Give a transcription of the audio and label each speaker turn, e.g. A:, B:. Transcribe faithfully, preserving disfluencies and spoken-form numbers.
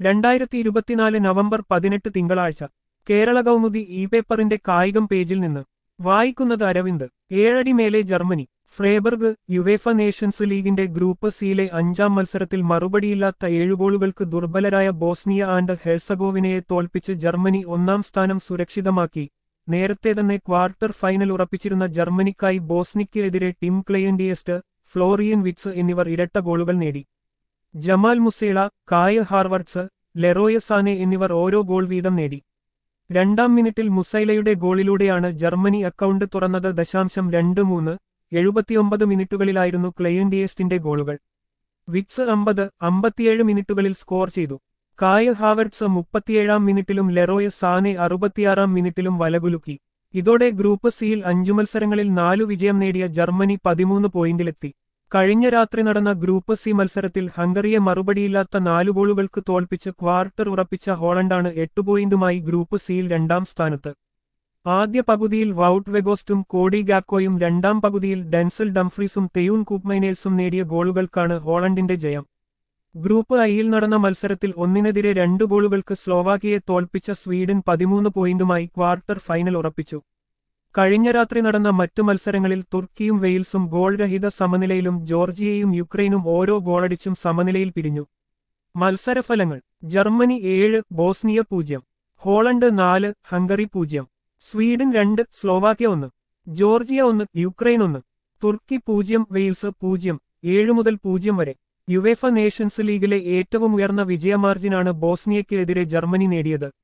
A: രണ്ടായിരത്തി ഇരുപത്തിനാല് നവംബർ പതിനെട്ട് തിങ്കളാഴ്ച കേരള കൗമുദി ഇ പേപ്പറിന്റെ കായികം പേജിൽ നിന്ന് വായിക്കുന്നത് അരവിന്ദ്. ഏഴടി മേലെ ജർമ്മനി. ഫ്രേബർഗ്. യുവേഫ നേഷൻസ് ലീഗിന്റെ ഗ്രൂപ്പ് സിയിലെ അഞ്ചാം മത്സരത്തിൽ മറുപടിയില്ലാത്ത ഏഴു ഗോളുകൾക്ക് ദുർബലരായ ബോസ്നിയ ആൻഡ് ഹെർസഗോവിനയെ തോൽപ്പിച്ച് ജർമ്മനി ഒന്നാം സ്ഥാനം സുരക്ഷിതമാക്കി. നേരത്തെ തന്നെ ക്വാർട്ടർ ഫൈനൽ ഉറപ്പിച്ചിരുന്ന ജർമ്മനിക്കായി ബോസ്നിക്ക് എതിരെ ടിം ക്ലെയൻഡിയസ്റ്റ്, ഫ്ലോറിയൻ വിറ്റ്സ് എന്നിവർ ഇരട്ട ഗോളുകൾ നേടി. ജമാൽ മുസേള, കായ ഹാർവർട്സ്, ലെറോയ സാനെ എന്നിവർ ഓരോ ഗോൾ വീതം നേടി. രണ്ടാം മിനിറ്റിൽ മുസൈലയുടെ ഗോളിലൂടെയാണ് ജർമ്മനി അക്കൗണ്ട് തുറന്നത്. ദശാംശം രണ്ട് മൂന്ന് എഴുപത്തിയൊമ്പത് മിനിറ്റുകളിലായിരുന്നു ക്ലെയൻഡിയസ്റ്റിന്റെ ഗോളുകൾ. വിറ്റ്സ് അമ്പത് അമ്പത്തിയേഴ് മിനിറ്റുകളിൽ സ്കോർ ചെയ്തു. കായ ഹാവർട്സ് മുപ്പത്തിയേഴാം മിനിറ്റിലും ലെറോയ സാനെ അറുപത്തിയാറാം മിനിറ്റിലും വലകുലുക്കി. ഇതോടെ ഗ്രൂപ്പ് സിയിൽ അഞ്ചു മത്സരങ്ങളിൽ നാലു വിജയം നേടിയ ജർമ്മനി പതിമൂന്ന് പോയിന്റിലെത്തി. കഴിഞ്ഞ രാത്രി നടന്ന ഗ്രൂപ്പ് സി മത്സരത്തിൽ ഹംഗറിയെ മറുപടിയില്ലാത്ത നാലു ഗോളുകൾക്ക് തോൽപ്പിച്ച് ക്വാർട്ടർ ഉറപ്പിച്ച ഹോളണ്ടാണ് എട്ട് പോയിന്റുമായി ഗ്രൂപ്പ് സിയിൽ രണ്ടാം സ്ഥാനത്ത്. ആദ്യ പകുതിയിൽ വൗട്ട് വെഗോസ്റ്റും കോഡി ഗാക്കോയും രണ്ടാം പകുതിയിൽ ഡെൻസൽ ഡംഫ്രീസും തെയൂൻ കൂപ്മൈനേൽസും നേടിയ ഗോളുകൾക്കാണ് ഹോളണ്ടിന്റെ ജയം. ഗ്രൂപ്പ് ഐയിൽ നടന്ന മത്സരത്തിൽ ഒന്നിനെതിരെ രണ്ടു ഗോളുകൾക്ക് സ്ലോവാക്കിയെ തോൽപ്പിച്ച സ്വീഡൻ പതിമൂന്ന് പോയിന്റുമായി ക്വാർട്ടർ ഫൈനൽ ഉറപ്പിച്ചു. കഴിഞ്ഞ രാത്രി നടന്ന മറ്റു മത്സരങ്ങളിൽ തുർക്കിയും വെയിൽസും ഗോൾ രഹിത സമനിലയിലും ജോർജിയയും യുക്രൈനും ഓരോ ഗോളടിച്ചും സമനിലയിൽ പിരിഞ്ഞു. മത്സരഫലങ്ങൾ: ജർമ്മനി ഏഴ്, ബോസ്നിയ പൂജ്യം, ഹോളണ്ട് നാല്, ഹംഗറി പൂജ്യം, സ്വീഡൻ രണ്ട്, സ്ലോവാക്യ ഒന്ന്, ജോർജിയ ഒന്ന്, യുക്രൈൻ ഒന്ന്, തുർക്കി പൂജ്യം, വെയിൽസ് പൂജ്യം. ഏഴ് മുതൽ പൂജ്യം വരെ. യുവേഫ നേഷൻസ് ലീഗിലെ ഏറ്റവും ഉയർന്ന വിജയമാർജിനാണ് ബോസ്നിയയ്ക്ക് എതിരെ ജർമ്മനി നേടിയത്.